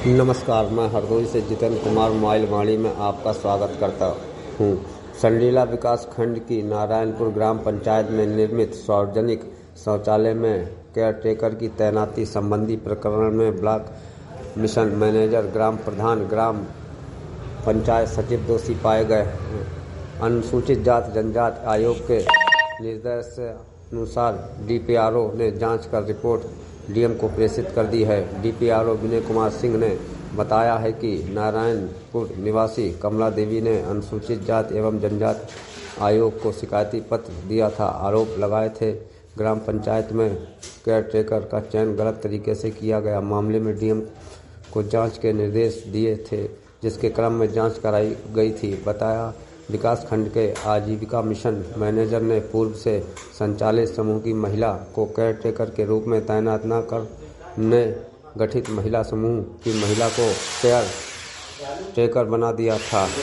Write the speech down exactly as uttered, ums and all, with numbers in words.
नमस्कार, मैं हरदोई से जितेंद्र कुमार माइलवाड़ी में आपका स्वागत करता हूँ। संडीला विकास खंड की नारायणपुर ग्राम पंचायत में निर्मित सार्वजनिक शौचालय में केयरटेकर की तैनाती संबंधी प्रकरण में ब्लॉक मिशन मैनेजर, ग्राम प्रधान, ग्राम पंचायत सचिव दोषी पाए गए हैं। अनुसूचित जाति जनजाति आयोग के निर्देशानुसार डीपीआरओ ने जांच कर रिपोर्ट डीएम को प्रेषित कर दी है। डीपीआरओ विनय कुमार सिंह ने बताया है कि नारायणपुर निवासी कमला देवी ने अनुसूचित जाति एवं जनजाति आयोग को शिकायती पत्र दिया था। आरोप लगाए थे ग्राम पंचायत में केयरटेकर का चयन गलत तरीके से किया गया। मामले में डीएम को जांच के निर्देश दिए थे, जिसके क्रम में जांच कराई गई थी। बताया विकास खंड के आजीविका मिशन मैनेजर ने पूर्व से संचालित समूह की महिला को केयरटेकर के रूप में तैनात न करने गठित महिला समूह की महिला को केयर टेकर बना दिया था।